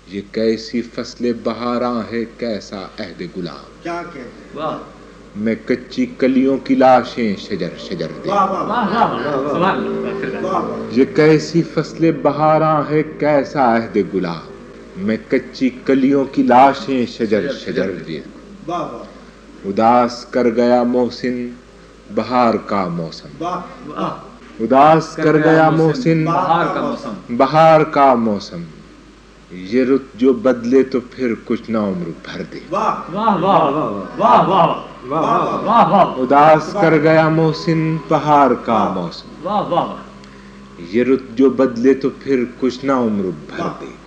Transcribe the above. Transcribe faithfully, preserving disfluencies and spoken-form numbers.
ये कैसी फसले बहारा है, कैसा अहद गुलाब। क्या कहते, वाह। मैं कच्ची कलियों की लाशें शजर शजर दे। वाह वाह वाह। ये कैसी फसले बहारा है, कैसा अहद गुलाब। मैं कच्ची कलियों की लाशें शजर शजर दे। वाह वाह। उदास कर गया मोहसिन बहार का मौसम। वाह। उदास कर गया मोहसिन बहार का मौसम। बहार का मौसम। ये रुत जो बदले तो फिर कुछ ना उम्र भर दे। वाह वाह वाह वाह वाह वाह वाह वाह। उदास कर गया मोहसिन बहार का मौसम। वाह वाह। ये रुत जो बदले तो फिर कुछ ना उम्र भर दे।